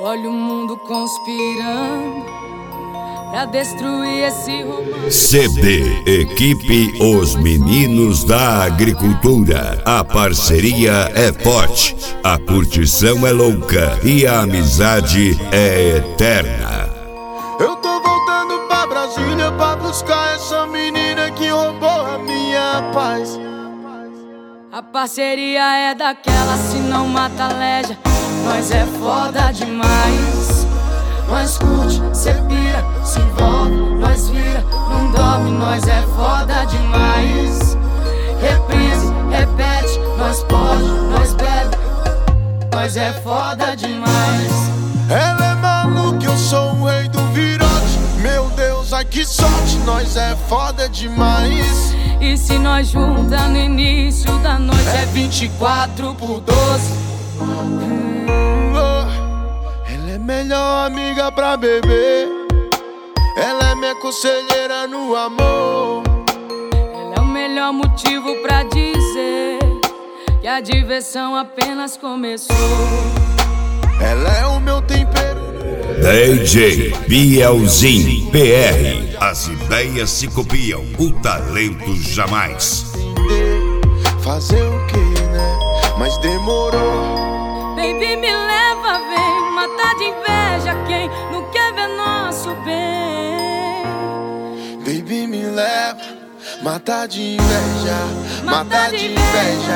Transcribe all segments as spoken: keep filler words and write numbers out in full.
Olha o mundo conspirando pra destruir esse romance. C D Equipe Os Meninos da Agricultura. A parceria é forte, a curtição é louca e a amizade é eterna. Eu tô voltando pra Brasília pra buscar essa menina que roubou a minha paz. A parceria é daquela, se não mata leja. Nós é foda demais. Nós curte, cê pira, se envolve, nós vira, não dorme, nós é foda demais. Reprise, repete, nós pode, nós bebe, nós é foda demais. Ela é maluca, eu sou o rei do virote. Meu Deus, ai que sorte, nós é foda demais. E se nós junta no início da noite é vinte e quatro por doze. Ela é melhor amiga pra beber. Ela é minha conselheira no amor. Ela é o melhor motivo pra dizer que a diversão apenas começou. Ela é o meu tempero. D J Bielzinho P R. As ideias se copiam, o talento jamais. Fazer o que, né? Mas demorou. Baby, me leva, vem matar de inveja quem não quer ver nosso bem. Baby, me leva, matar de inveja, matar de inveja.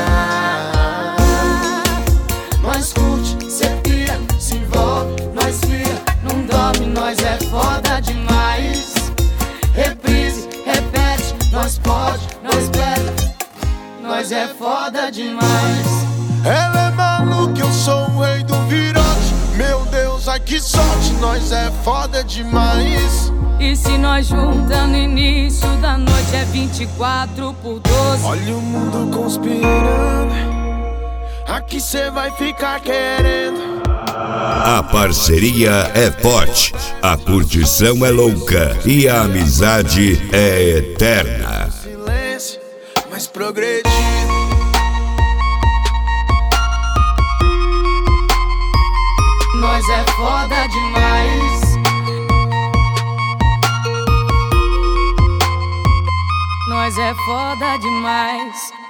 Nós curte, cê pira, se envolve, nós vira, não dorme, nós é foda demais. Reprise, repete, nós pode, nós bebe, nós é foda demais. Ela é maluca, eu sou o rei do virote. Meu Deus, ai que sorte, nós é foda demais. E se nós junta no início da noite é vinte e quatro por doze. Olha o mundo conspirando, aqui cê vai ficar querendo. A parceria é forte, a curtição é louca e a amizade é eterna. Silêncio, mas progredido. Nós é foda demais. Nós é foda demais.